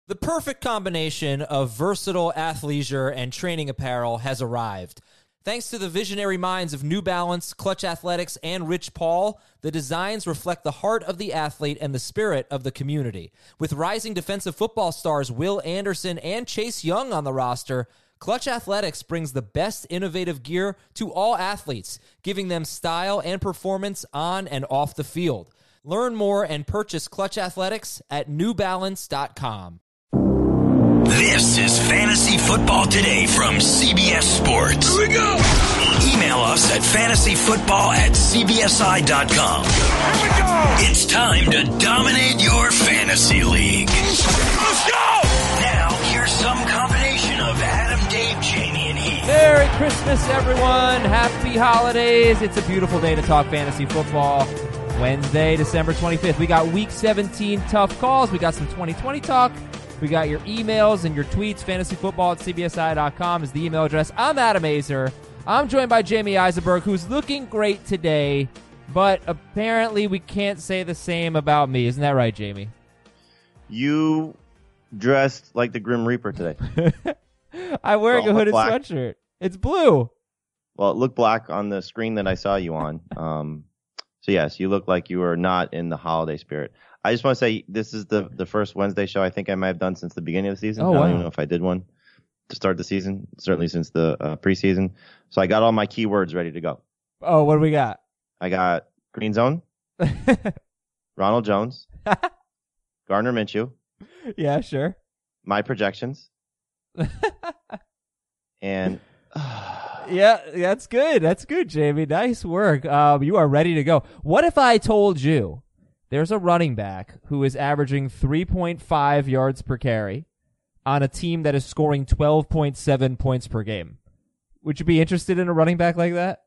The perfect combination of versatile athleisure and training apparel has arrived. Thanks to the visionary minds of New Balance, Clutch Athletics, and Rich Paul, the designs reflect the heart of the athlete and the spirit of the community. With rising defensive football stars Will Anderson and Chase Young on the roster, Clutch Athletics brings the best innovative gear to all athletes, giving them style and performance on and off the field. Learn more and purchase Clutch Athletics at newbalance.com. This is Fantasy Football Today from CBS Sports. Here we go! Email us at fantasyfootball@cbsi.com. Here we go! It's time to dominate your fantasy league. Let's go! Now, here's some combination of Adam, Dave, Jamie, and Heath. Merry Christmas, everyone. Happy holidays. It's a beautiful day to talk fantasy football. Wednesday, December 25th. We got Week 17 tough calls. We got some 2020 talk. We got your emails and your tweets. Fantasyfootball@cbsi.com is the email address. I'm Adam Azer. I'm joined by Jamie Eisenberg, who's looking great today, but apparently we can't say the same about me. Isn't that right, Jamie? You dressed like the Grim Reaper today. I'm wearing a hooded sweatshirt. It's blue. Well, it looked black on the screen that I saw you on. So, yes, you look like you are not in the holiday spirit. I just want to say this is the first Wednesday show I think I might have done since the beginning of the season. Oh, I don't wow. even know if I did one to start the season, certainly since the preseason. So I got all my keywords ready to go. Oh, what do we got? I got Green Zone, Ronald Jones, Gardner Minshew, Yeah, sure. my projections, and... Yeah, that's good. That's good, Jamie. Nice work. You are ready to go. What if I told you there's a running back who is averaging 3.5 yards per carry on a team that is scoring 12.7 points per game? Would you be interested in a running back like that?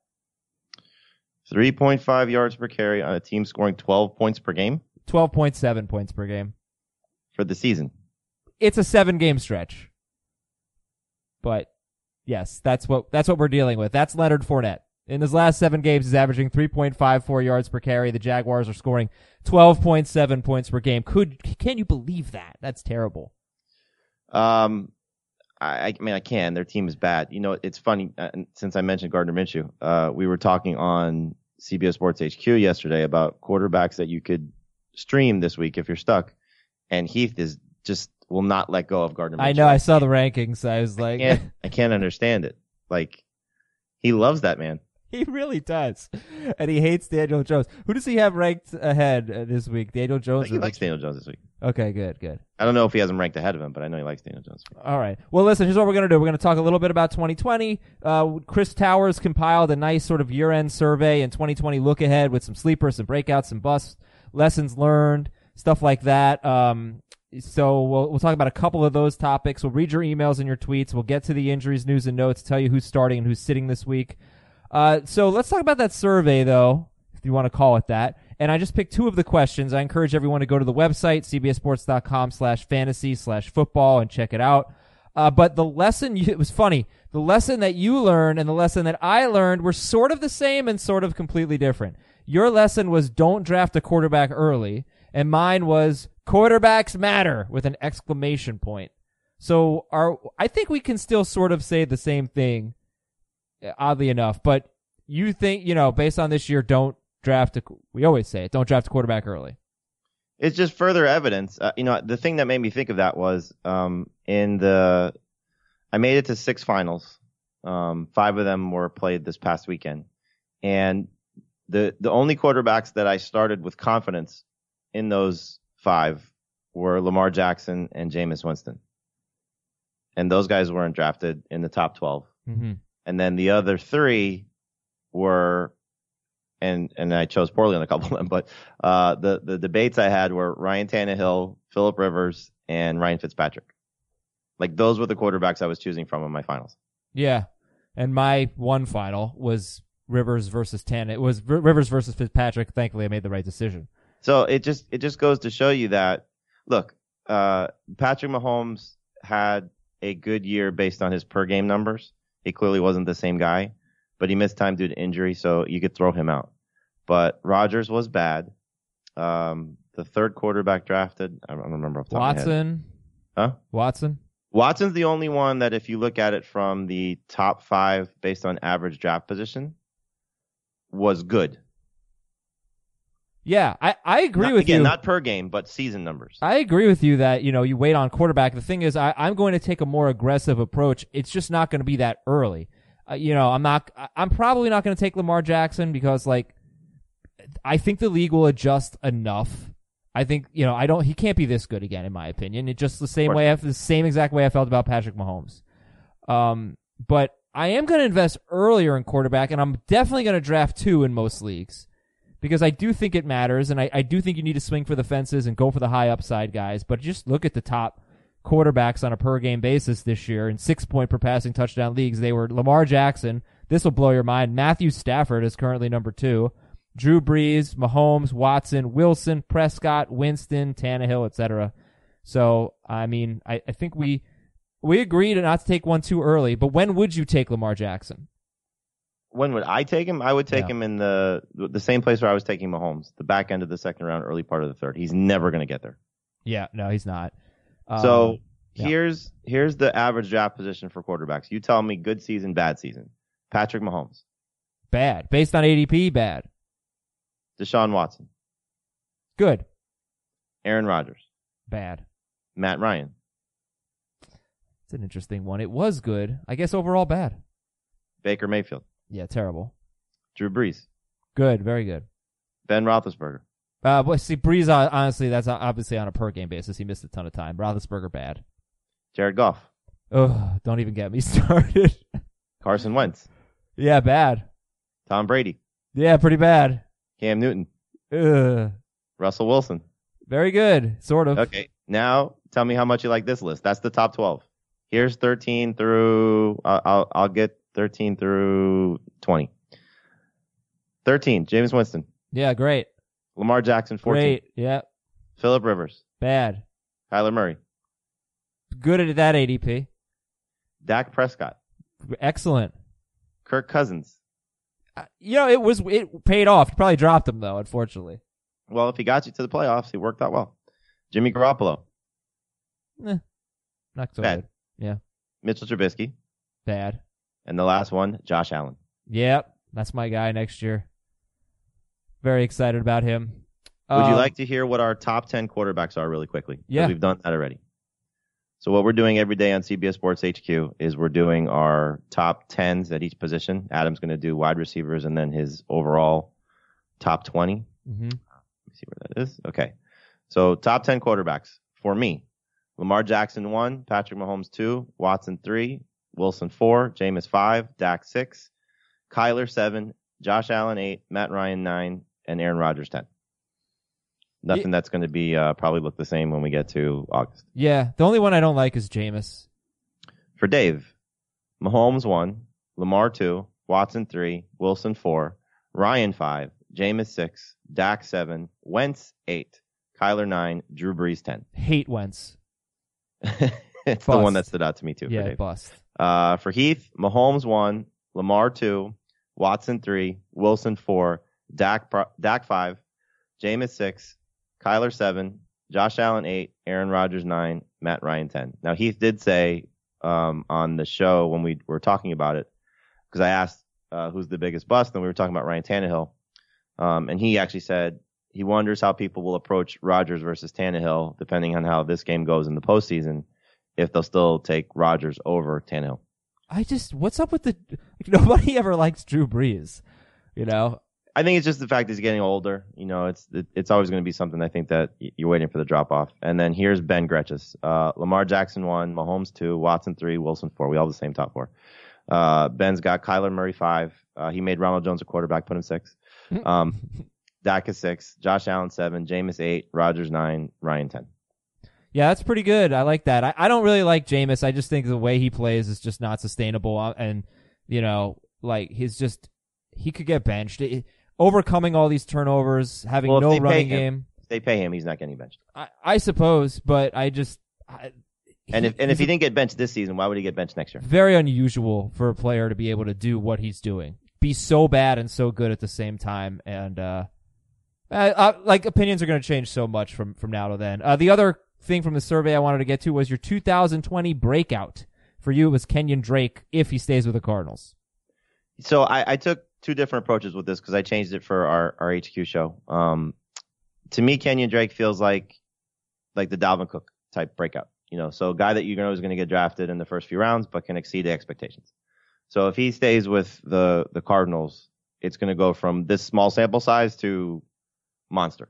3.5 yards per carry on a team scoring 12 points per game? 12.7 points per game. For the season. It's a 7-game stretch. But yes, that's what we're dealing with. That's Leonard Fournette. In his last 7 games, he's averaging 3.54 yards per carry. The Jaguars are scoring 12.7 points per game. Can you believe that? That's terrible. I mean, I can. Their team is bad. You know, it's funny, since I mentioned Gardner Minshew, we were talking on CBS Sports HQ yesterday about quarterbacks that you could stream this week if you're stuck. And Heath is just will not let go of Gardner Minshew. I know. I saw the rankings. I was like, I can't understand it. Like, he loves that man. He really does. And he hates Daniel Jones. Who does he have ranked ahead this week? Daniel Jones? He likes Daniel Jones this week. Okay, good. I don't know if he has him ranked ahead of him, but I know he likes Daniel Jones. All right. Well, listen, here's what we're going to do. We're going to talk a little bit about 2020. Chris Towers compiled a nice sort of year-end survey and 2020 look ahead with some sleepers, some breakouts, some busts, lessons learned, stuff like that. So we'll talk about a couple of those topics. We'll read your emails and your tweets. We'll get to the injuries, news, and notes, tell you who's starting and who's sitting this week. So let's talk about that survey, though, if you want to call it that. And I just picked 2 of the questions. I encourage everyone to go to the website, cbssports.com/fantasy/football, and check it out. But the lesson, it was funny. The lesson that you learned and the lesson that I learned were sort of the same and sort of completely different. Your lesson was don't draft a quarterback early, and mine was quarterbacks matter with an exclamation point. So I think we can still sort of say the same thing, oddly enough. But you think, based on this year, we always say it, don't draft a quarterback early. It's just further evidence. The thing that made me think of that was I made it to 6 finals. 5 of them were played this past weekend. And the only quarterbacks that I started with confidence in those 5 were Lamar Jackson and Jameis Winston. And those guys weren't drafted in the top 12. Mm-hmm. And then the other 3 were, and I chose poorly on a couple of them, but the debates I had were Ryan Tannehill, Phillip Rivers, and Ryan Fitzpatrick. Like, those were the quarterbacks I was choosing from in my finals. Yeah. And my one final was Rivers versus Tannehill. It was Rivers versus Fitzpatrick. Thankfully, I made the right decision. So it just goes to show you that, look, Patrick Mahomes had a good year based on his per game numbers. He clearly wasn't the same guy, but he missed time due to injury, so you could throw him out. But Rodgers was bad. The third quarterback drafted, I don't remember off the top of my head. Watson. Huh? Watson? Watson's the only one that if you look at it from the top 5 based on average draft position was good. Yeah, I agree with you. Again, not per game, but season numbers. I agree with you that, you wait on quarterback. The thing is, I'm going to take a more aggressive approach. It's just not going to be that early. I'm probably not going to take Lamar Jackson because, I think the league will adjust enough. I think, he can't be this good again, in my opinion. It's just the same exact way I felt about Patrick Mahomes. But I am going to invest earlier in quarterback, and I'm definitely going to draft 2 in most leagues. Because I do think it matters, and I do think you need to swing for the fences and go for the high upside guys. But just look at the top quarterbacks on a per-game basis this year in 6-point per passing touchdown leagues. They were Lamar Jackson. This will blow your mind. Matthew Stafford is currently number 2. Drew Brees, Mahomes, Watson, Wilson, Prescott, Winston, Tannehill, etc. So, I think we agreed not to take one too early. But when would you take Lamar Jackson? When would I take him? I would take him in the same place where I was taking Mahomes, the back end of the second round, early part of the third. He's never going to get there. Yeah, no, he's not. Here's the average draft position for quarterbacks. You tell me good season, bad season. Patrick Mahomes. Bad. Based on ADP, bad. Deshaun Watson. Good. Aaron Rodgers. Bad. Matt Ryan. It's an interesting one. It was good. I guess overall bad. Baker Mayfield. Yeah, terrible. Drew Brees. Good, very good. Ben Roethlisberger. Brees, honestly, that's obviously on a per-game basis. He missed a ton of time. Roethlisberger, bad. Jared Goff. Oh, don't even get me started. Carson Wentz. Yeah, bad. Tom Brady. Yeah, pretty bad. Cam Newton. Ugh. Russell Wilson. Very good, sort of. Okay, now tell me how much you like this list. That's the top 12. Here's 13 through, I'll get 13 through 20. 13, Jameis Winston. Yeah, great. Lamar Jackson, 14. Great, yeah. Phillip Rivers. Bad. Kyler Murray. Good at that ADP. Dak Prescott. Excellent. Kirk Cousins. It paid off. You probably dropped him, though, unfortunately. Well, if he got you to the playoffs, he worked out well. Jimmy Garoppolo. Not so Bad. good. Yeah. Mitchell Trubisky. Bad. And the last one, Josh Allen. Yep. That's my guy next year. Very excited about him. Would you like to hear what our top 10 quarterbacks are really quickly? Yeah. We've done that already. So what we're doing every day on CBS Sports HQ is we're doing our top 10s at each position. Adam's going to do wide receivers and then his overall top 20. Mm-hmm. Let me see where that is. Okay. So top 10 quarterbacks for me. Lamar Jackson 1, Patrick Mahomes 2, Watson 3, Wilson 4, Jameis 5, Dak 6, Kyler 7, Josh Allen 8, Matt Ryan 9, and Aaron Rodgers 10. Nothing that's going to be probably look the same when we get to August. Yeah, the only one I don't like is Jameis. For Dave, Mahomes 1, Lamar 2, Watson 3, Wilson 4, Ryan 5, Jameis 6, Dak 7, Wentz 8, Kyler 9, Drew Brees 10. Hate Wentz. It's the one that stood out to me too. Yeah, for Dave. Bust. For Heath, Mahomes 1, Lamar 2, Watson 3, Wilson 4, Dak 5, Jameis 6, Kyler 7, Josh Allen 8, Aaron Rodgers 9, Matt Ryan 10. Now Heath did say on the show when we were talking about it, because I asked who's the biggest bust, and we were talking about Ryan Tannehill, and he actually said he wonders how people will approach Rodgers versus Tannehill depending on how this game goes in the postseason, if they'll still take Rodgers over Tannehill. What's up with nobody ever likes Drew Brees, I think it's just the fact he's getting older. It's always going to be something I think that you're waiting for the drop off. And then here's Ben Gretches. Lamar Jackson 1, Mahomes 2, Watson 3, Wilson 4. We all have the same top 4. Ben's got Kyler Murray 5. He made Ronald Jones a quarterback, put him 6. Dak is 6, Josh Allen 7, Jameis 8, Rodgers 9, Ryan 10. Yeah, that's pretty good. I like that. I don't really like Jameis. I just think the way he plays is just not sustainable. And, he could get benched. Overcoming all these turnovers, having no running game. If they pay him, he's not getting benched. I suppose, but if he didn't get benched this season, why would he get benched next year? Very unusual for a player to be able to do what he's doing. Be so bad and so good at the same time. And opinions are going to change so much from now to then. The other thing from the survey I wanted to get to was your 2020 breakout. For you, it was Kenyon Drake if he stays with the Cardinals. So I took two different approaches with this because I changed it for our HQ show. To me, Kenyon Drake feels like the Dalvin Cook type breakout. So a guy that you know is going to get drafted in the first few rounds, but can exceed the expectations. So if he stays with the Cardinals, it's going to go from this small sample size to monster.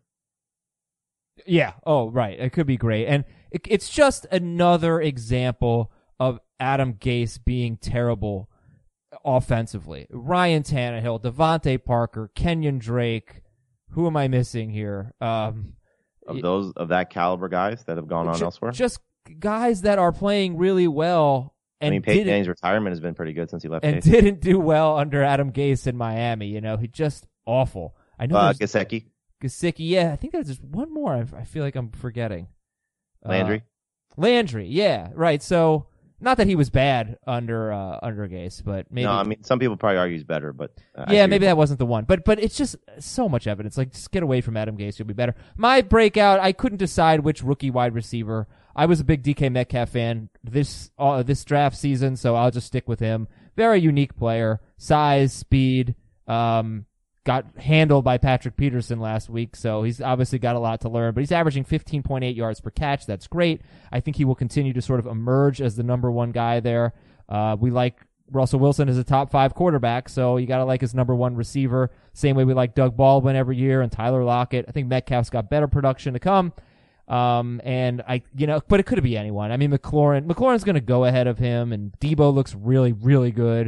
Yeah. Oh, right. It could be great. And it's just another example of Adam Gase being terrible offensively. Ryan Tannehill, Devontae Parker, Kenyon Drake. Who am I missing here? Of that caliber guys that have gone on elsewhere? Just guys that are playing really well. And Peyton Manning's retirement has been pretty good since he left. And didn't do well under Adam Gase in Miami. He just awful. I know Gesicki. Gesicki, yeah. I think there's just one more I feel like I'm forgetting. Landry, yeah, right. So, not that he was bad under Gase, but maybe. No, some people probably argue he's better, but. Yeah, maybe that wasn't the one. But it's just so much evidence. Like, just get away from Adam Gase, you'll be better. My breakout, I couldn't decide which rookie wide receiver. I was a big DK Metcalf fan this draft season, so I'll just stick with him. Very unique player. Size, speed, got handled by Patrick Peterson last week, so he's obviously got a lot to learn, but he's averaging 15.8 yards per catch. That's great. I think he will continue to sort of emerge as the number one guy there. We like Russell Wilson as a top 5 quarterback, so you got to like his number one receiver. Same way we like Doug Baldwin every year and Tyler Lockett. I think Metcalf's got better production to come. But it could be anyone. McLaurin's going to go ahead of him, and Debo looks really, really good.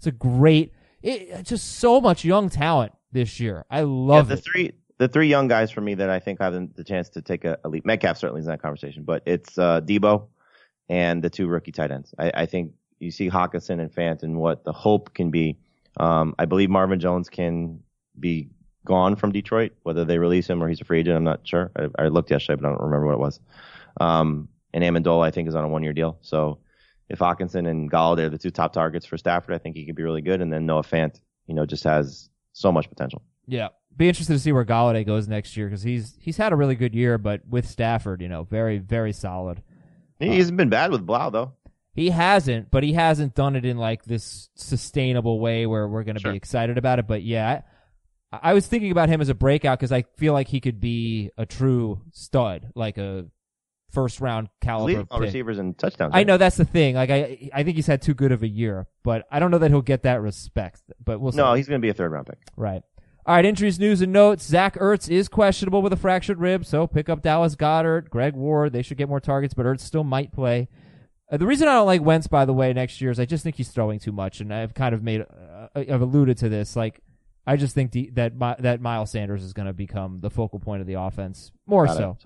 It's just so much young talent this year. I love it. The three young guys for me that I think have the chance to take a leap. Metcalf certainly is in that conversation, but it's Debo and the 2 rookie tight ends. I think you see Hockenson and Fant and what the hope can be. I believe Marvin Jones can be gone from Detroit, whether they release him or he's a free agent. I'm not sure. I looked yesterday, but I don't remember what it was. And Amendola, I think, is on a 1-year deal. So if Hockenson and Galladay are the 2 top targets for Stafford, I think he could be really good. And then Noah Fant, just has so much potential. Yeah. Be interested to see where Galladay goes next year because he's had a really good year, but with Stafford, very, very solid. He hasn't been bad with Blau, though. He hasn't, but he hasn't done it in like this sustainable way where we're going to be excited about it. But yeah, I was thinking about him as a breakout because I feel like he could be a true stud, like a first-round caliber pick. Receivers and touchdowns. I know that's the thing. Like I think he's had too good of a year, but I don't know that he'll get that respect. But we'll see. No, he's going to be a 3rd-round pick. Right. All right, injuries, news, and notes. Zach Ertz is questionable with a fractured rib, so pick up Dallas Goedert, Greg Ward. They should get more targets, but Ertz still might play. The reason I don't like Wentz, by the way, next year is I just think he's throwing too much, and I've kind of I've alluded to this. Like, I just think that Miles Sanders is going to become the focal point of the offense more so.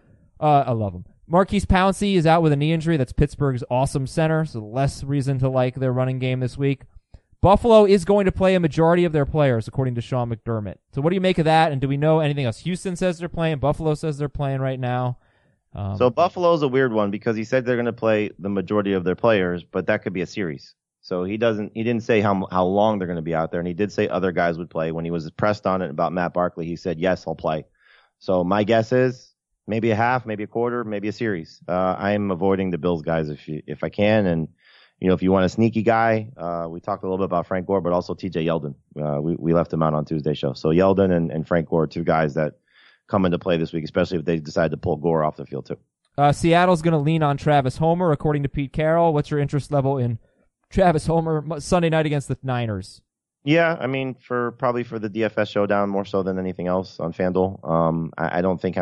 I love him. Marquise Pouncey is out with a knee injury. That's Pittsburgh's awesome center, so less reason to like their running game this week. Buffalo is going to play a majority of their players, according to Sean McDermott. So what do you make of that, and do we know anything else? Houston says they're playing. Buffalo says they're playing right now. So Buffalo's a weird one because he said they're going to play the majority of their players, but that could be a series. So he didn't say how long they're going to be out there, and he did say other guys would play. When he was pressed on it about Matt Barkley, he said, yes, I'll play. So my guess is maybe a half, maybe a quarter, maybe a series. I am avoiding the Bills guys if I can, and if you want a sneaky guy, we talked a little bit about Frank Gore, but also TJ Yeldon. We left him out on Tuesday's show. So Yeldon and Frank Gore, 2 guys that come into play this week, especially if they decide to pull Gore off the field too. Seattle's going to lean on Travis Homer, according to Pete Carroll. What's your interest level in Travis Homer Sunday night against the Niners? Yeah, probably for the DFS showdown more so than anything else on FanDuel. I don't think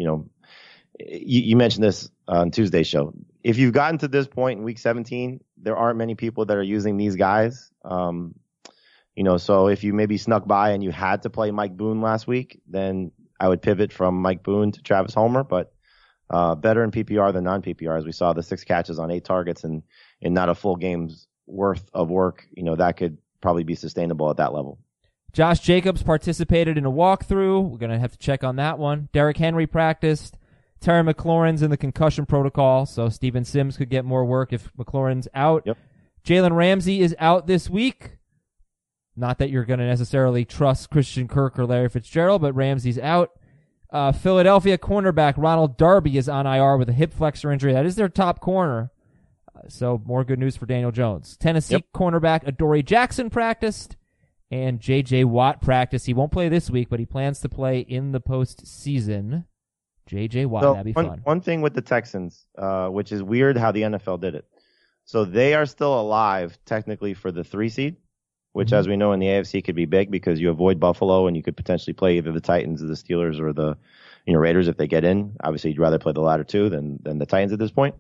you mentioned this on Tuesday's show. If you've gotten to this point in week 17, there aren't many people that are using these guys. So if you maybe snuck by and you had to play Mike Boone last week, then I would pivot from Mike Boone to Travis Homer, but better in PPR than non-PPR, as we saw the 6 catches on 8 targets and not a full game's worth of work. That could probably be sustainable at that level. Josh Jacobs participated in a walkthrough. We're going to have to check on that one. Derrick Henry practiced. Terry McLaurin's in the concussion protocol, so Steven Sims could get more work if McLaurin's out. Yep. Jalen Ramsey is out this week. Not that you're going to necessarily trust Christian Kirk or Larry Fitzgerald, but Ramsey's out. Philadelphia cornerback Ronald Darby is on IR with a hip flexor injury. That is their top corner. So more good news for Daniel Jones. Tennessee cornerback Adoree Jackson practiced, and J.J. Watt practiced. He won't play this week, but he plans to play in the postseason. J.J. Watt, that'd be fun. One thing with the Texans, which is weird how the NFL did it. So they are still alive technically for the 3 seed, which as we know in the AFC could be big because you avoid Buffalo and you could potentially play either the Titans or the Steelers or the Raiders if they get in. Obviously, you'd rather play the latter two than the Titans at this point.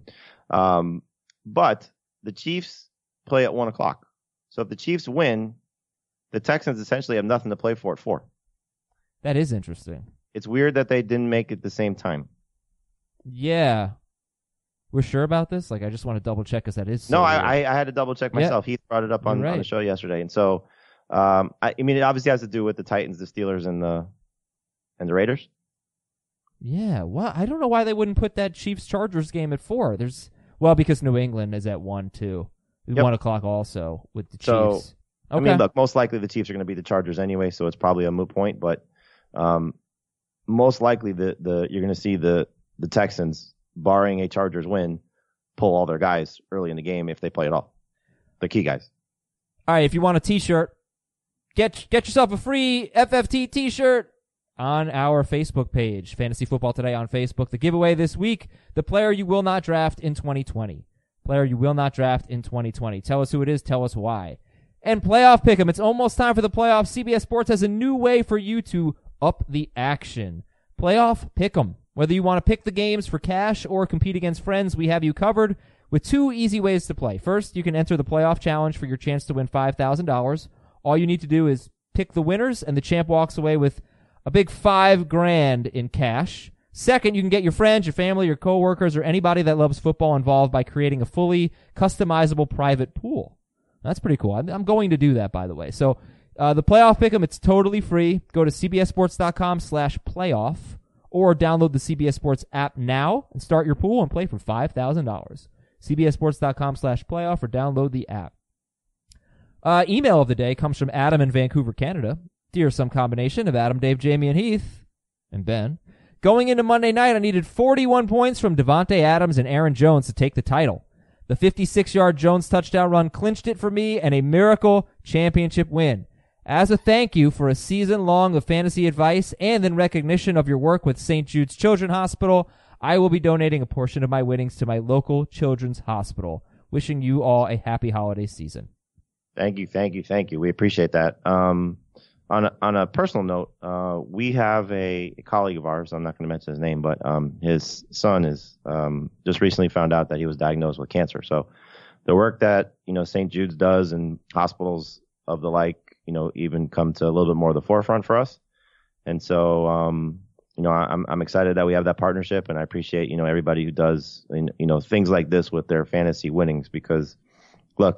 But the Chiefs play at 1 o'clock. So if the Chiefs win, the Texans essentially have nothing to play for at 4. That is interesting. It's weird that they didn't make it the same time. Yeah. We're sure about this? Like, I just want to double check because that is so No, weird. I had to double check myself. Heath brought it up on the show yesterday. And so, I mean, it obviously has to do with the Titans, the Steelers, and the Raiders. Yeah, well, I don't know why they wouldn't put that Chiefs-Chargers game at 4. Because New England is at 1, too. 1 o'clock also with the Chiefs. So, okay. I mean, look, most likely the Chiefs are going to beat the Chargers anyway, so it's probably a moot point. But most likely you're going to see the Texans, barring a Chargers win, pull all their guys early in the game if they play at all. The key guys. All right, if you want a T-shirt, get yourself a free FFT T-shirt on our Facebook page, Fantasy Football Today on Facebook. The giveaway this week, the player you will not draft in 2020. Player you will not draft in 2020. Tell us who it is. Tell us why. And Playoff Pick'em. It's almost time for the playoffs. CBS Sports has a new way for you to up the action. Playoff Pick'em. Whether you want to pick the games for cash or compete against friends, we have you covered with 2 easy ways to play. First, you can enter the playoff challenge for your chance to win $5,000. All you need to do is pick the winners, and the champ walks away with a big $5,000 in cash. Second, you can get your friends, your family, your coworkers, or anybody that loves football involved by creating a fully customizable private pool. That's pretty cool. I'm going to do that, by the way. So the Playoff Pick'em, it's totally free. Go to cbssports.com/playoff or download the CBS Sports app now and start your pool and play for $5,000. cbssports.com/playoff or download the app. Email of the day comes from Adam in Vancouver, Canada. Dear some combination of Adam, Dave, Jamie, and Heath, and Ben. Going into Monday night, I needed 41 points from Devontae Adams and Aaron Jones to take the title. The 56-yard Jones touchdown run clinched it for me and a miracle championship win. As a thank you for a season long of fantasy advice and in recognition of your work with St. Jude's Children's Hospital, I will be donating a portion of my winnings to my local children's hospital. Wishing you all a happy holiday season. Thank you. We appreciate that. On a personal note, we have a colleague of ours. I'm not going to mention his name, but his son is just recently found out that he was diagnosed with cancer. So the work that St. Jude's does and hospitals of the like, even come to a little bit more of the forefront for us. And so I'm excited that we have that partnership, and I appreciate everybody who does things like this with their fantasy winnings because. Look,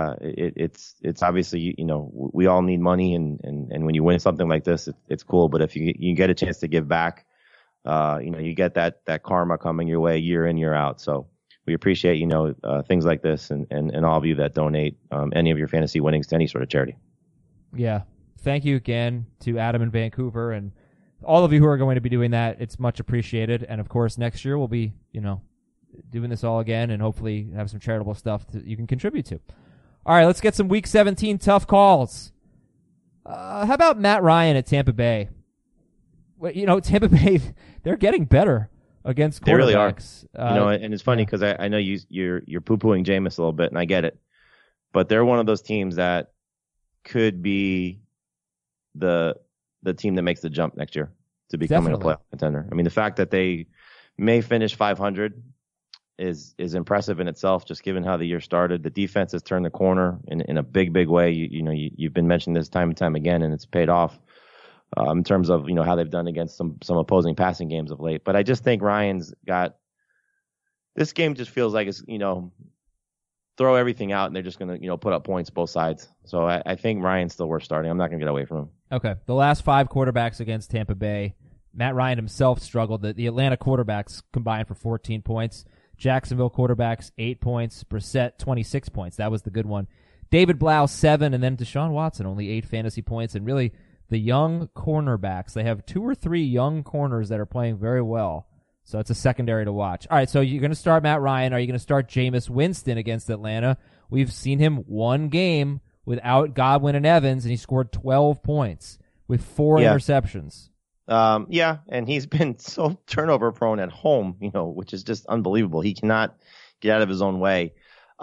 it's obviously, we all need money and when you win something like this, it's cool. But if you get a chance to give back, you get that karma coming your way year in, year out. So we appreciate, things like this and all of you that donate any of your fantasy winnings to any sort of charity. Yeah. Thank you again to Adam in Vancouver and all of you who are going to be doing that. It's much appreciated. And of course, next year we'll be, doing this all again and hopefully have some charitable stuff that you can contribute to. All right, let's get some Week 17 tough calls. How about Matt Ryan at Tampa Bay? Well, Tampa Bay, they're getting better against quarterbacks. They really are. And it's funny because I know you're poo-pooing Jameis a little bit, and I get it. But they're one of those teams that could be the team that makes the jump next year to becoming a playoff contender. I mean, the fact that they may finish 500 is impressive in itself, just given how the year started. The defense has turned the corner in a big way. You've been mentioning this time and time again, and it's paid off in terms of how they've done against some opposing passing games of late. But I just think Ryan's got this game. Just feels like it's throw everything out and they're just gonna put up points both sides. So I think Ryan's still worth starting. I'm not gonna get away from him. Okay, the last 5 quarterbacks against Tampa Bay, Matt Ryan himself struggled. The Atlanta quarterbacks combined for 14 points. Jacksonville quarterbacks, 8 points. Brissett, 26 points. That was the good one. David Blau, 7. And then Deshaun Watson, only 8 fantasy points. And really, the young cornerbacks. They have 2 or 3 young corners that are playing very well. So it's a secondary to watch. All right, so you're going to start Matt Ryan. Are you going to start Jameis Winston against Atlanta? We've seen him one game without Godwin and Evans, and he scored 12 points with 4 interceptions. Yeah, and he's been so turnover prone at home, which is just unbelievable. He cannot get out of his own way.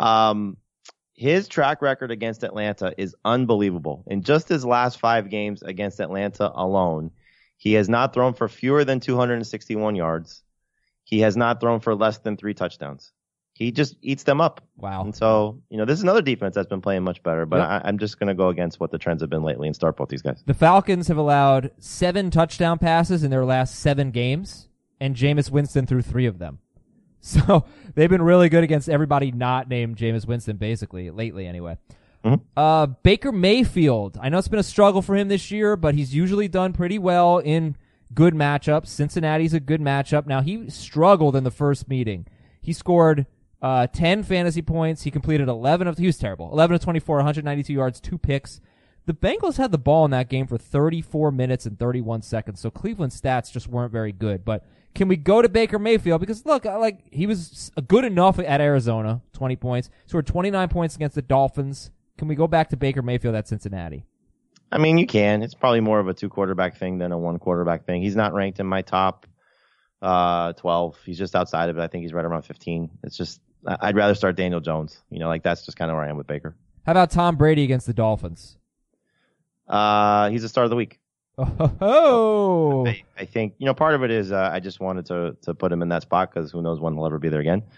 His track record against Atlanta is unbelievable. In just his last 5 games against Atlanta alone, he has not thrown for fewer than 261 yards. He has not thrown for less than 3 touchdowns. He just eats them up. Wow. And so, this is another defense that's been playing much better, but I'm just going to go against what the trends have been lately and start both these guys. The Falcons have allowed 7 touchdown passes in their last 7 games, and Jameis Winston threw 3 of them. So they've been really good against everybody not named Jameis Winston, basically, lately anyway. Mm-hmm. Baker Mayfield. I know it's been a struggle for him this year, but he's usually done pretty well in good matchups. Cincinnati's a good matchup. Now, he struggled in the first meeting. He scored 10 fantasy points. He completed 11 of, he was terrible. 11 of 24, 192 yards, 2 picks. The Bengals had the ball in that game for 34 minutes and 31 seconds, so Cleveland's stats just weren't very good. But can we go to Baker Mayfield? Because look, he was good enough at Arizona, 20 points. Scored 29 points against the Dolphins. Can we go back to Baker Mayfield at Cincinnati? I mean, you can. It's probably more of a 2 quarterback thing than a 1 quarterback thing. He's not ranked in my top 12. He's just outside of it. I think he's right around 15. It's just, I'd rather start Daniel Jones. That's just kind of where I am with Baker. How about Tom Brady against the Dolphins? He's a start of the week. Oh, I think, part of it is I just wanted to put him in that spot because who knows when he'll ever be there again.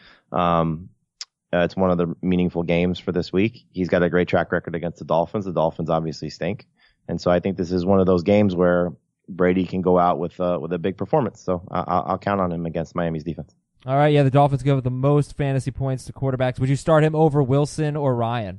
It's one of the meaningful games for this week. He's got a great track record against the Dolphins. The Dolphins obviously stink. And so I think this is one of those games where Brady can go out with a big performance. So I'll count on him against Miami's defense. All right, yeah, the Dolphins give the most fantasy points to quarterbacks. Would you start him over Winston or Ryan?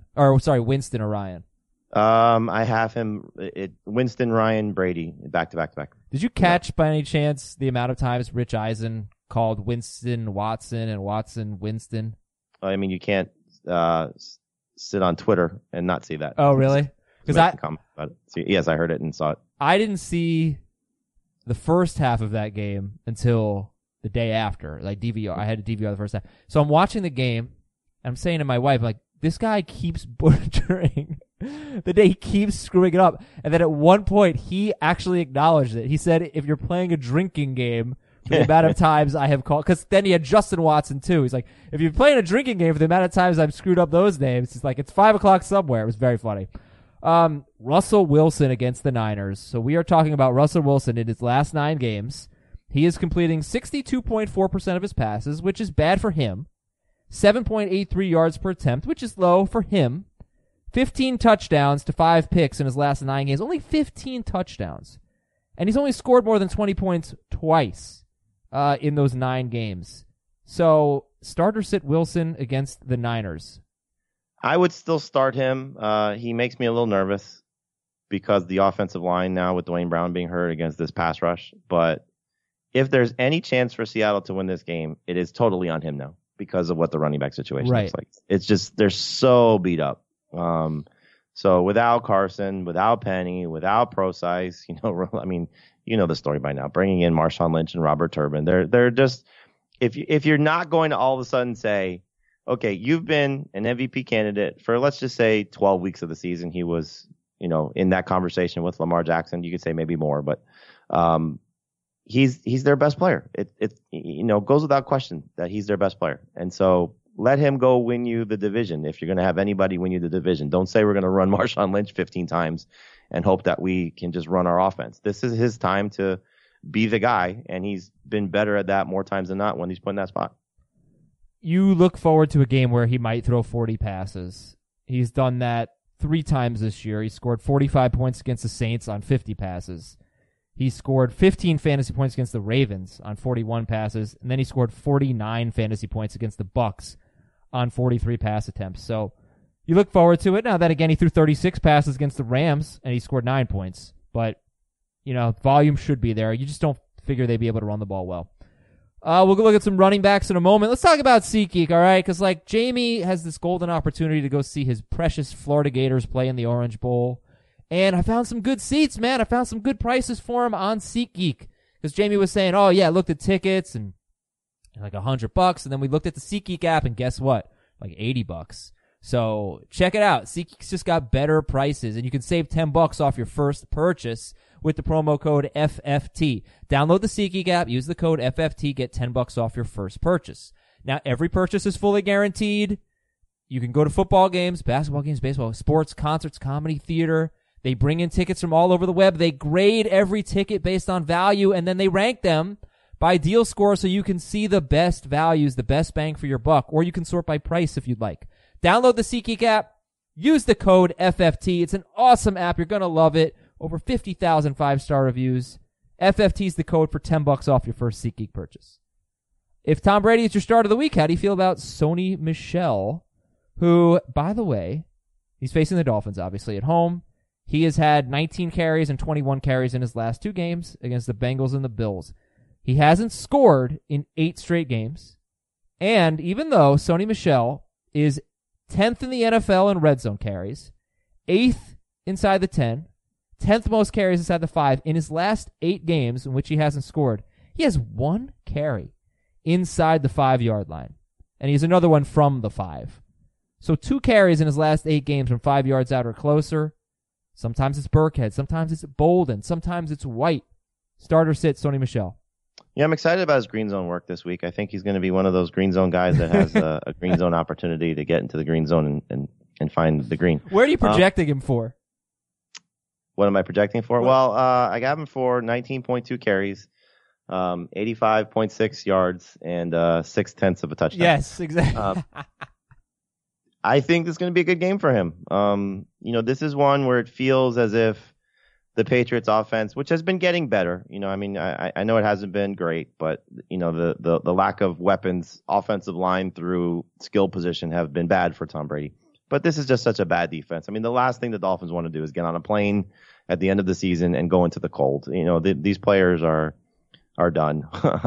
I have him Winston, Ryan, Brady, back to back. Did you catch by any chance the amount of times Rich Eisen called Winston Watson and Watson Winston? I mean, you can't sit on Twitter and not see that. Oh, really? Because yes, I heard it and saw it. I didn't see the first half of that game until the day after, like DVR. I had a DVR the first half. So I'm watching the game, and I'm saying to my wife, like, this guy keeps butchering the day, he keeps screwing it up. And then at one point, he actually acknowledged it. He said, if you're playing a drinking game for the amount of times I have called, because then he had Justin Watson too. He's like, if you're playing a drinking game for the amount of times I've screwed up those names, it's like, it's 5 o'clock somewhere. It was very funny. Russell Wilson against the Niners. So we are talking about Russell Wilson in his last 9 games. He is completing 62.4% of his passes, which is bad for him. 7.83 yards per attempt, which is low for him. 15 touchdowns to 5 picks in his last 9 games. Only 15 touchdowns. And he's only scored more than 20 points twice in those 9 games. So, start or sit Wilson against the Niners? I would still start him. He makes me a little nervous because the offensive line now with Dwayne Brown being hurt against this pass rush. But if there's any chance for Seattle to win this game, it is totally on him now because of what the running back situation looks like. It's just, they're so beat up. So without Carson, without Penny, without Procise, I mean, the story by now, bringing in Marshawn Lynch and Robert Turbin, they're just, if you're not going to all of a sudden say, okay, you've been an MVP candidate for, let's just say 12 weeks of the season. He was, in that conversation with Lamar Jackson, you could say maybe more, but, he's their best player. It goes without question that he's their best player. And so let him go win you the division. If you're going to have anybody win you the division, don't say we're going to run Marshawn Lynch 15 times and hope that we can just run our offense. This is his time to be the guy, and he's been better at that more times than not when he's put in that spot. You look forward to a game where he might throw 40 passes. He's done that 3 times this year. He scored 45 points against the Saints on 50 passes. He scored 15 fantasy points against the Ravens on 41 passes, and then he scored 49 fantasy points against the Bucks on 43 pass attempts. So you look forward to it. Now, then again, he threw 36 passes against the Rams, and he scored 9 points. But, volume should be there. You just don't figure they'd be able to run the ball well. We'll go look at some running backs in a moment. Let's talk about SeatGeek, all right? Because, Jamie has this golden opportunity to go see his precious Florida Gators play in the Orange Bowl. And I found some good seats, man. I found some good prices for him on SeatGeek. Because Jamie was saying, oh, yeah, I looked at tickets and like $100. And then we looked at the SeatGeek app, and guess what? Like $80. So check it out. SeatGeek's just got better prices, and you can save $10 off your first purchase with the promo code FFT. Download the SeatGeek app, use the code FFT, get $10 off your first purchase. Now, every purchase is fully guaranteed. You can go to football games, basketball games, baseball, sports, concerts, comedy, theater. They bring in tickets from all over the web. They grade every ticket based on value, and then they rank them by deal score so you can see the best values, the best bang for your buck, or you can sort by price if you'd like. Download the SeatGeek app. Use the code FFT. It's an awesome app. You're going to love it. Over 50,000 5-star reviews. FFT is the code for $10 off your first SeatGeek purchase. If Tom Brady is your start of the week, how do you feel about Sony Michel, who, by the way, he's facing the Dolphins, obviously, at home. He has had 19 carries and 21 carries in his last 2 games against the Bengals and the Bills. He hasn't scored in 8 straight games. And even though Sony Michel is 10th in the NFL in red zone carries, 8th inside the 10, 10th most carries inside the 5, in his last 8 games in which he hasn't scored, he has 1 carry inside the 5-yard line. And he has another one from the 5. So 2 carries in his last 8 games from 5 yards out or closer. Sometimes it's Burkhead. Sometimes it's Bolden. Sometimes it's White. Starter sit, Sony Michel. Yeah, I'm excited about his green zone work this week. I think he's going to be one of those green zone guys that has a green zone opportunity to get into the green zone and find the green. Where are you projecting him for? What am I projecting for? Well, I got him for 19.2 carries, 85.6 yards, and 0.6 of a touchdown. Yes, exactly. I think this is going to be a good game for him. This is one where it feels as if the Patriots offense, which has been getting better, I know it hasn't been great, but the lack of weapons, offensive line through skill position have been bad for Tom Brady. But this is just such a bad defense. I mean, the last thing the Dolphins want to do is get on a plane at the end of the season and go into the cold. These players are done.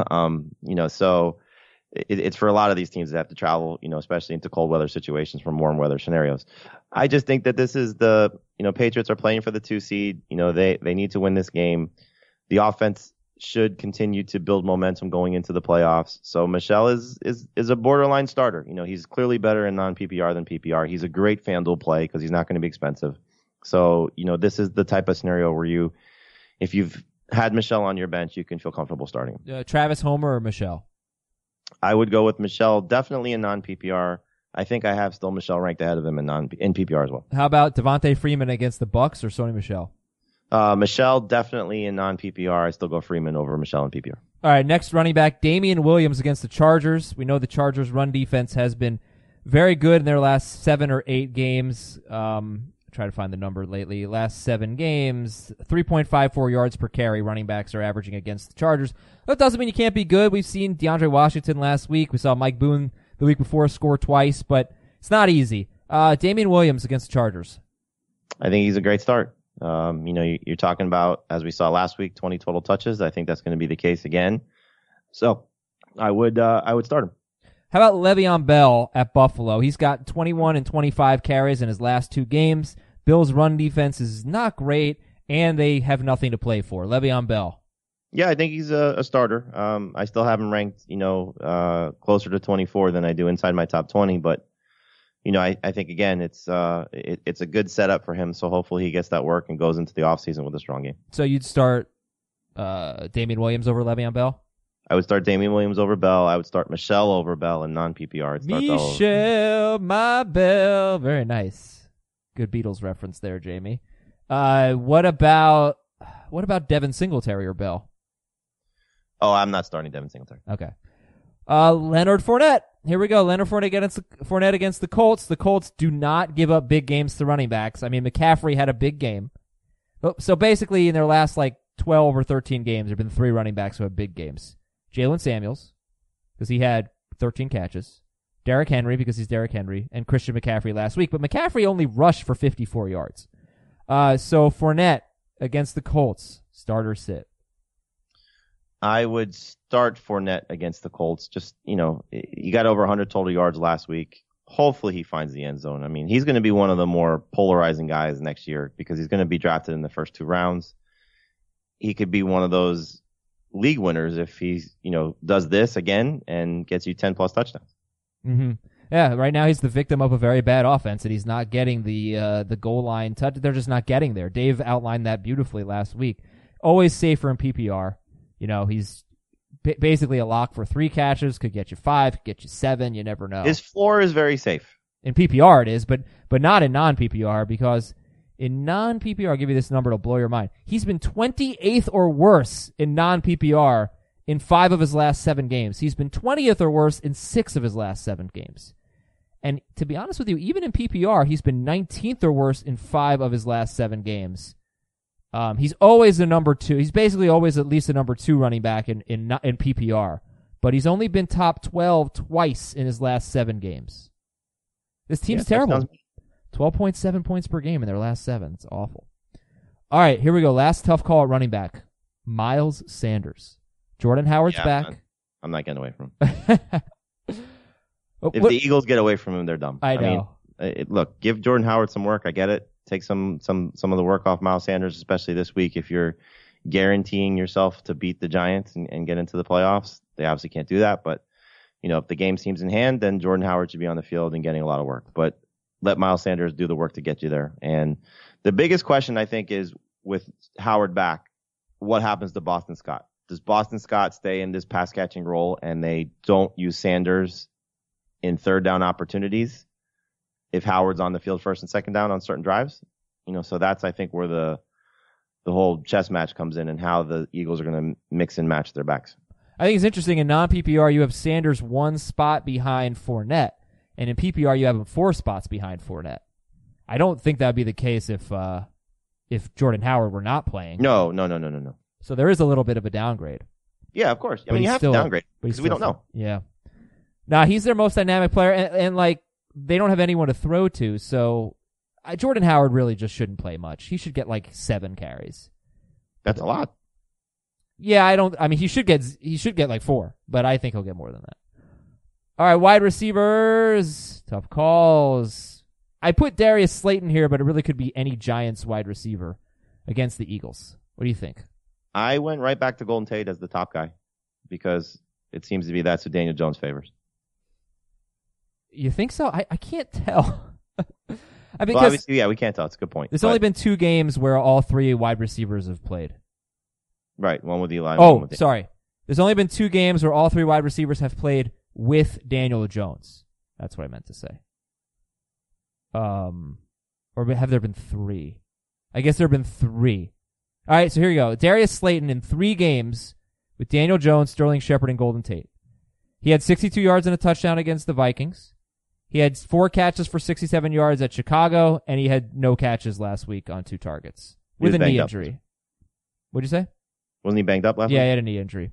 So it's for a lot of these teams that have to travel, especially into cold weather situations from warm weather scenarios. I just think that this is Patriots are playing for the 2 seed. They need to win this game. The offense should continue to build momentum going into the playoffs. So Michel is a borderline starter. He's clearly better in non-PPR than PPR. He's a great FanDuel play because he's not going to be expensive. So, this is the type of scenario where if you've had Michel on your bench, you can feel comfortable starting him. Travis Homer or Michel? I would go with Michel, definitely in non-PPR. I think I have still Michel ranked ahead of him in PPR as well. How about Devontae Freeman against the Bucs or Sony Michel? Michel definitely in non-PPR. I still go Freeman over Michel in PPR. All right, next running back, Damian Williams against the Chargers. We know the Chargers' run defense has been very good in their last 7 or 8 games. Try to find the number lately. Last 7 games, 3.54 yards per carry running backs are averaging against the Chargers. That doesn't mean you can't be good. We've seen DeAndre Washington last week. We saw Mike Boone the week before score twice, but it's not easy. Damian Williams against the Chargers. I think he's a great start. You're talking about, as we saw last week, 20 total touches. I think that's going to be the case again. So I would start him. How about Le'Veon Bell at Buffalo? He's got 21 and 25 carries in his last 2 games. Bill's run defense is not great, and they have nothing to play for. Le'Veon Bell. Yeah, I think he's a starter. I still have him ranked, closer to 24 than I do inside my top 20. But, I think, again, it's a good setup for him. So hopefully he gets that work and goes into the offseason with a strong game. So you'd start Damian Williams over Le'Veon Bell? I would start Damian Williams over Bell. I would start Michel over Bell in non-PPR. Michel, my Bell. Very nice. Good Beatles reference there, Jamie. What about Devin Singletary or Bell? Oh, I'm not starting Devin Singletary. Okay. Leonard Fournette. Here we go. Leonard Fournette against the Colts. The Colts do not give up big games to running backs. I mean, McCaffrey had a big game. So basically, in their last 12 or 13 games, there have been 3 running backs who have big games. Jalen Samuels, because he had 13 catches. Derrick Henry, because he's Derrick Henry. And Christian McCaffrey last week. But McCaffrey only rushed for 54 yards. So Fournette against the Colts. Starter sit. I would start Fournette against the Colts. Just, he got over 100 total yards last week. hopefully he finds the end zone. I mean, he's going to be one of the more polarizing guys next year because he's going to be drafted in the first 2 rounds. He could be one of those league winners if he's, does this again and gets you 10 plus touchdowns. Mm-hmm. Yeah, right now he's the victim of a very bad offense, and he's not getting the goal line touch. They're just not getting there. Dave outlined that beautifully last week. Always safer in PPR. He's basically a lock for 3 catches, could get you 5, could get you 7. You never know. His floor is very safe. In PPR it is, but not in non-PPR, because in non-PPR, I'll give you this number, it'll blow your mind. He's been 28th or worse in non-PPR in 5 of his last 7 games. He's been 20th or worse in 6 of his last 7 games. And to be honest with you, even in PPR, he's been 19th or worse in 5 of his last 7 games. He's always the number 2. He's basically always at least a number 2 running back in PPR. But he's only been top 12 twice in his last 7 games. This team's terrible. 12.7 points per game in their last 7. It's awful. All right, here we go. Last tough call at running back. Miles Sanders. Jordan Howard's back. I'm not getting away from him. If the Eagles get away from him, they're dumb. I know. Look, give Jordan Howard some work. I get it. Take some of the work off Miles Sanders, especially this week. If you're guaranteeing yourself to beat the Giants and get into the playoffs, they obviously can't do that. But, if the game seems in hand, then Jordan Howard should be on the field and getting a lot of work. But let Miles Sanders do the work to get you there. And the biggest question, I think, is with Howard back, what happens to Boston Scott? Does Boston Scott stay in this pass-catching role and they don't use Sanders in 3rd down opportunities if Howard's on the field 1st and 2nd down on certain drives? So that's, I think, where the whole chess match comes in and how the Eagles are going to mix and match their backs. I think it's interesting. In non-PPR, you have Sanders 1 spot behind Fournette, and in PPR, you have him 4 spots behind Fournette. I don't think that would be the case if Jordan Howard were not playing. No. So there is a little bit of a downgrade. Yeah, of course. I mean, you have to downgrade because we don't know. Yeah. Nah, he's their most dynamic player, and they don't have anyone to throw to, so Jordan Howard really just shouldn't play much. He should get 7 carries. That's a lot. Yeah, he should get 4, but I think he'll get more than that. All right, wide receivers, tough calls. I put Darius Slayton here, but it really could be any Giants wide receiver against the Eagles. What do you think? I went right back to Golden Tate as the top guy because it seems to be that's who Daniel Jones favors. You think so? I can't tell. Well, obviously, yeah, we can't tell. It's a good point. There's only been 2 games where all 3 wide receivers have played. Right, one with Eli. Oh, sorry. There's only been 2 games where all 3 wide receivers have played with Daniel Jones. That's what I meant to say. Or have there been 3? I guess there have been 3. All right, so here we go. Darius Slayton in 3 games with Daniel Jones, Sterling Shepard, and Golden Tate. He had 62 yards and a touchdown against the Vikings. He had 4 catches for 67 yards at Chicago, and he had no catches last week on 2 targets with a knee injury. What'd you say? Wasn't he banged up last week? Yeah, he had a knee injury.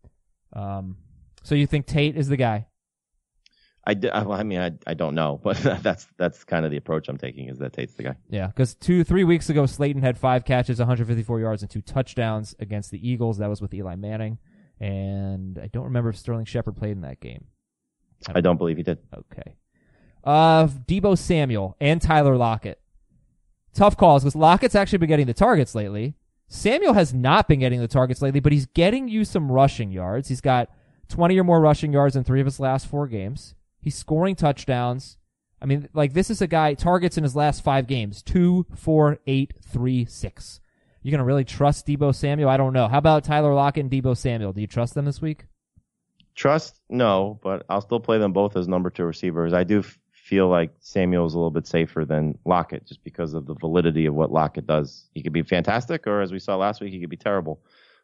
So you think Tate is the guy? I don't know, but that's kind of the approach I'm taking, is that Tate's the guy. Yeah, because 3 weeks ago, Slayton had 5 catches, 154 yards, and 2 touchdowns against the Eagles. That was with Eli Manning. And I don't remember if Sterling Shepard played in that game. I don't believe he did. Okay. Deebo Samuel and Tyler Lockett. Tough calls, because Lockett's actually been getting the targets lately. Samuel has not been getting the targets lately, but he's getting you some rushing yards. He's got 20 or more rushing yards in 3 of his last 4 games. He's scoring touchdowns. I mean, this is a guy, targets in his last 5 games, 2, 4, 8, 3, 6. You're going to really trust Deebo Samuel? I don't know. How about Tyler Lockett and Deebo Samuel? Do you trust them this week? Trust? No, but I'll still play them both as number 2 receivers. I do feel like Samuel's a little bit safer than Lockett just because of the validity of what Lockett does. He could be fantastic, or as we saw last week, he could be terrible.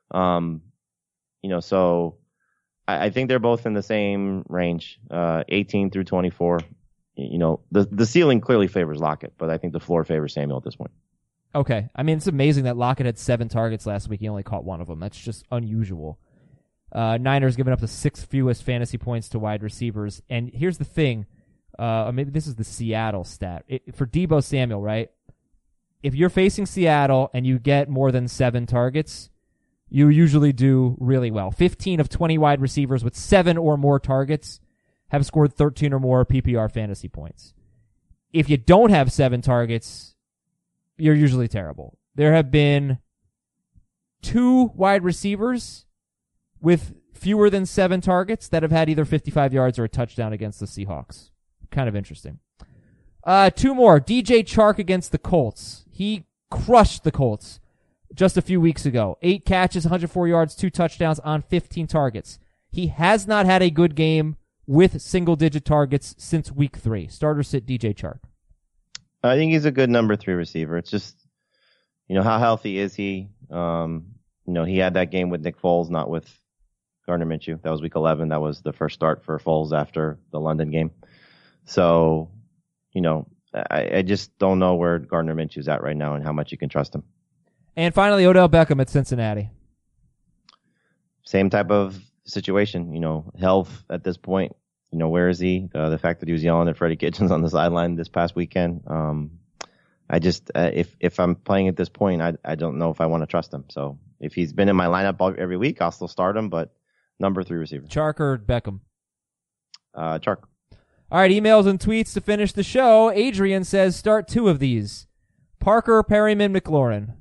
So I think they're both in the same range, 18 through 24. The ceiling clearly favors Lockett, but I think the floor favors Samuel at this point. Okay. I mean, it's amazing that Lockett had 7 targets last week. He only caught 1 of them. That's just unusual. Niners giving up the 6th fewest fantasy points to wide receivers. And here's the thing. Maybe this is the Seattle stat. For Deebo Samuel, right? If you're facing Seattle and you get more than 7 targets, you usually do really well. 15 of 20 wide receivers with 7 or more targets have scored 13 or more PPR fantasy points. If you don't have 7 targets, you're usually terrible. There have been 2 wide receivers with fewer than 7 targets that have had either 55 yards or a touchdown against the Seahawks. Kind of interesting. 2 more. DJ Chark against the Colts. He crushed the Colts just a few weeks ago. 8 catches, 104 yards, 2 touchdowns on 15 targets. He has not had a good game with single-digit targets since week 3. Starter sit DJ Chark. I think he's a good number 3 receiver. It's just, how healthy is he? He had that game with Nick Foles, not with Gardner Minshew. That was week 11. That was the first start for Foles after the London game. So, I just don't know where Gardner Minshew's at right now and how much you can trust him. And finally, Odell Beckham at Cincinnati. Same type of situation, health at this point. Where is he? The fact that he was yelling at Freddie Kitchens on the sideline this past weekend. I just, if I'm playing at this point, I don't know if I want to trust him. So if he's been in my lineup every week, I'll still start him, but number 3 receiver. Chark or Beckham? Chark. All right, emails and tweets to finish the show. Adrian says, start 2 of these. Parker, Perryman, McLaurin.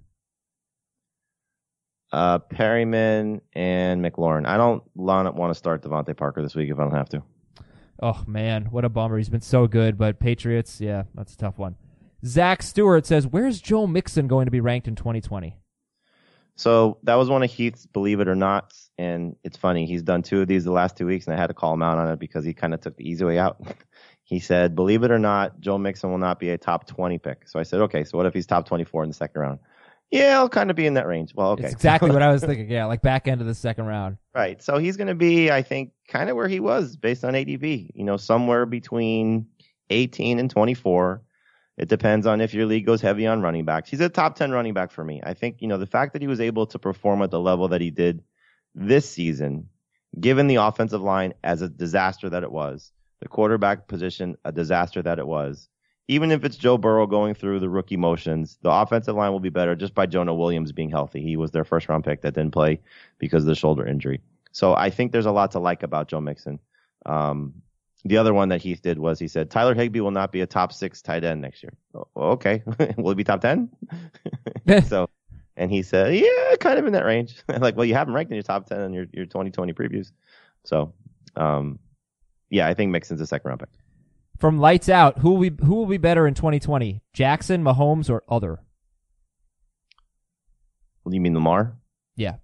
Perryman and McLaurin. I don't want to start Devontae Parker this week if I don't have to. Oh, man, what a bummer. He's been so good, but Patriots, yeah, that's a tough one. Zach Stewart says, where's Joe Mixon going to be ranked in 2020? So that was one of Heath's Believe It or Not, and it's funny. He's done 2 of these the last 2 weeks, and I had to call him out on it because he kind of took the easy way out. He said, believe it or not, Joe Mixon will not be a top 20 pick. So I said, okay, so what if he's top 24 in the second round? Yeah, I'll kind of be in that range. Well, okay. It's exactly what I was thinking. Yeah, like back end of the second round. Right. So he's going to be, I think, kind of where he was based on ADP, somewhere between 18 and 24. It depends on if your league goes heavy on running backs. He's a top 10 running back for me. I think, the fact that he was able to perform at the level that he did this season, given the offensive line as a disaster that it was, the quarterback position, a disaster that it was, even if it's Joe Burrow going through the rookie motions, the offensive line will be better just by Jonah Williams being healthy. He was their first round pick that didn't play because of the shoulder injury. So I think there's a lot to like about Joe Mixon. The other one that Heath did was he said, Tyler Higbee will not be a top 6 tight end next year. Oh, okay. Will he be top 10? And he said, yeah, kind of in that range. Like, well, you have him ranked in your top 10 in your 2020 previews. So, yeah, I think Mixon's a second round pick. From Lights Out, who will be better in 2020? Jackson, Mahomes, or other? You mean Lamar? Yeah.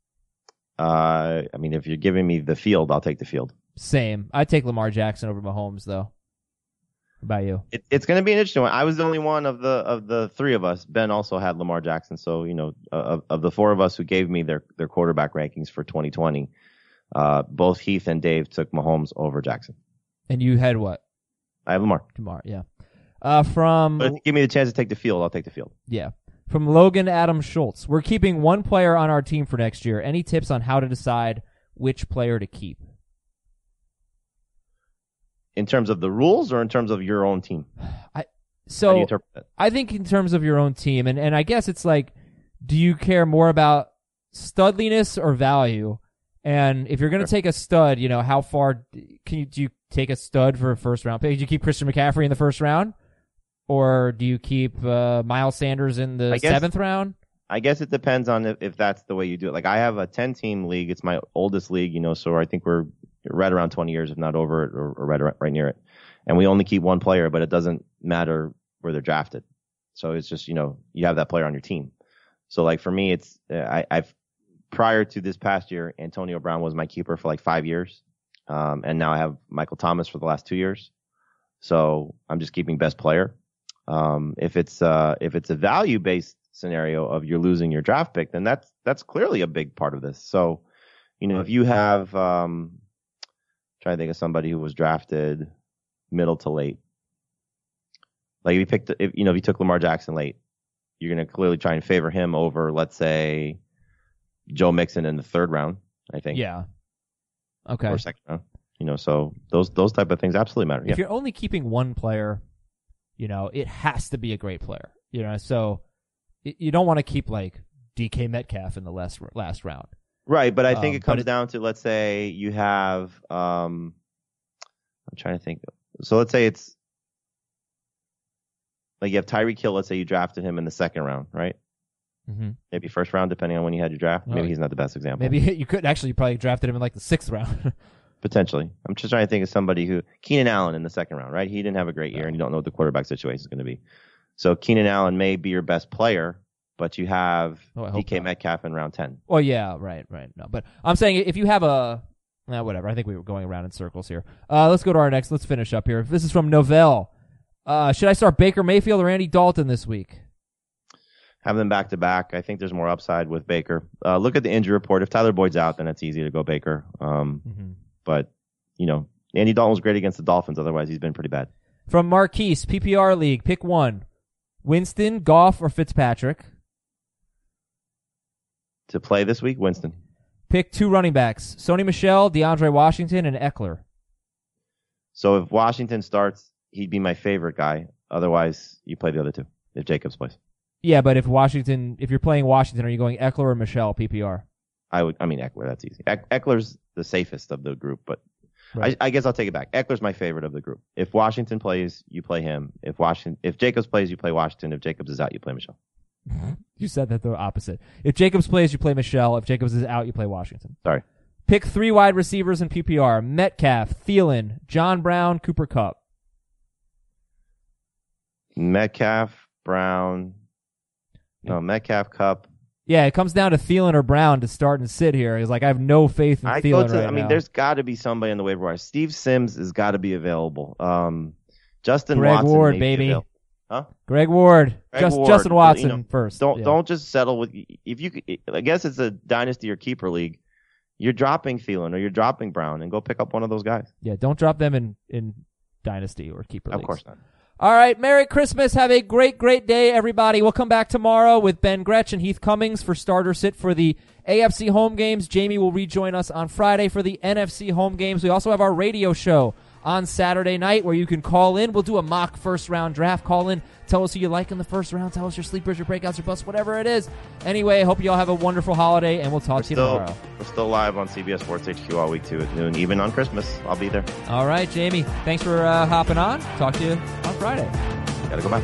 If you're giving me the field, I'll take the field. Same. I'd take Lamar Jackson over Mahomes, though. What about you? It's going to be an interesting one. I was the only one of the 3 of us. Ben also had Lamar Jackson. So, of the 4 of us who gave me their quarterback rankings for 2020, both Heath and Dave took Mahomes over Jackson. And you had what? I have Lamar. Yeah. But if you give me the chance to take the field, I'll take the field. Yeah. From Logan Adam Schultz. We're keeping 1 player on our team for next year. Any tips on how to decide which player to keep? In terms of the rules or in terms of your own team? How do you interpret that? I think in terms of your own team, and I guess it's like, do you care more about studliness or value? And if you're going to take a stud, how far do you take a stud for a first round pick? Do you keep Christian McCaffrey in the first round? Or do you keep Miles Sanders in the 7th round? I guess it depends on if that's the way you do it. Like, I have a 10-team league. It's my oldest league, so I think we're right around 20 years, if not over it, or right near it. And we only keep 1 player, but it doesn't matter where they're drafted. So it's just, you have that player on your team. So, like, for me, it's I've prior to this past year, Antonio Brown was my keeper for like 5 years. And now I have Michael Thomas for the last 2 years. So I'm just keeping best player. If it's a value-based scenario of you're losing your draft pick, then that's clearly a big part of this. So, if you have, trying to think of somebody who was drafted middle to late. Like if you took Lamar Jackson late, you're going to clearly try and favor him over, let's say, Joe Mixon in the 3rd round, I think. Yeah. Okay. Or 2nd round. So those type of things absolutely matter. If you're only keeping 1 player, it has to be a great player. So you don't want to keep like DK Metcalf in the last round. Right, but I think it comes down to, let's say you have, I'm trying to think. So let's say it's like you have Tyreek Hill. Let's say you drafted him in the second round, right? Mm-hmm. Maybe first round, depending on when you had your draft. Maybe he's not the best example. Maybe you could actually probably drafted him in like the 6th round. Potentially. I'm just trying to think of somebody who Keenan Allen in the second round, right? He didn't have a great year, and you don't know what the quarterback situation is going to be. So Keenan Allen may be your best player, but you have DK Metcalf in round 10. Well, yeah, right. No, but I'm saying if you have whatever. I think we were going around in circles here. Let's go to our next. Let's finish up here. This is from Novell. Should I start Baker Mayfield or Andy Dalton this week? Have them back to back. I think there's more upside with Baker. Look at the injury report. If Tyler Boyd's out, then it's easy to go Baker. But, Andy Dalton was great against the Dolphins. Otherwise, he's been pretty bad. From Marquise, PPR League, pick one. Winston, Goff, or Fitzpatrick? To play this week, Winston. Pick 2 running backs. Sony Michel, DeAndre Washington, and Eckler. So if Washington starts, he'd be my favorite guy. Otherwise, you play the other 2 if Jacobs plays. Yeah, but if you're playing Washington, are you going Eckler or Michel, PPR? Eckler, that's easy. Eckler's the safest of the group, but right. I guess I'll take it back. Eckler's my favorite of the group. If Washington plays, you play him. If Jacobs plays, you play Washington. If Jacobs is out, you play Michel. You said that the opposite. If Jacobs plays, you play Michel. If Jacobs is out, you play Washington. Sorry. Pick 3 wide receivers in PPR. Metcalf, Thielen, John Brown, Cooper Kupp. Metcalf, Kupp. Yeah, it comes down to Thielen or Brown to start and sit here. He's like, I have no faith in Thielen right now. There's got to be somebody in the waiver wire. Steve Sims has got to be available. Justin Greg Watson Ward, may baby. be available. Huh? Greg Ward. Justin Watson first. Don't just settle with. If you, I guess it's a dynasty or keeper league. You're dropping Thielen or you're dropping Brown and go pick up one of those guys. Yeah, don't drop them in dynasty or keeper leagues. Of course not. All right, Merry Christmas. Have a great, great day, everybody. We'll come back tomorrow with Ben Gretsch and Heath Cummings for starter sit for the AFC home games. Jamie will rejoin us on Friday for the NFC home games. We also have our radio show on Saturday night where you can call in. We'll do a mock first-round draft. Call in. Tell us who you like in the first round. Tell us your sleepers, your breakouts, your busts, whatever it is. Anyway, I hope you all have a wonderful holiday, and we'll talk to you tomorrow. We're still live on CBS Sports HQ all week, too, at noon. Even on Christmas, I'll be there. All right, Jamie. Thanks for hopping on. Talk to you on Friday. Gotta go back.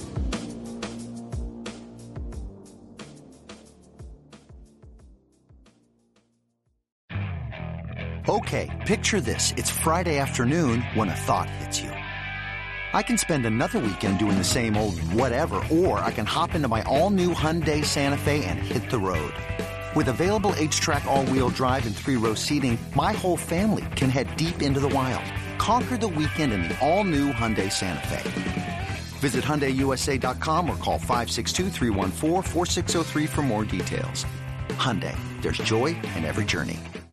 Okay, picture this. It's Friday afternoon when a thought hits you. I can spend another weekend doing the same old whatever, or I can hop into my all-new Hyundai Santa Fe and hit the road. With available H-Track all-wheel drive and 3-row seating, my whole family can head deep into the wild. Conquer the weekend in the all-new Hyundai Santa Fe. Visit HyundaiUSA.com or call 562-314-4603 for more details. Hyundai, there's joy in every journey.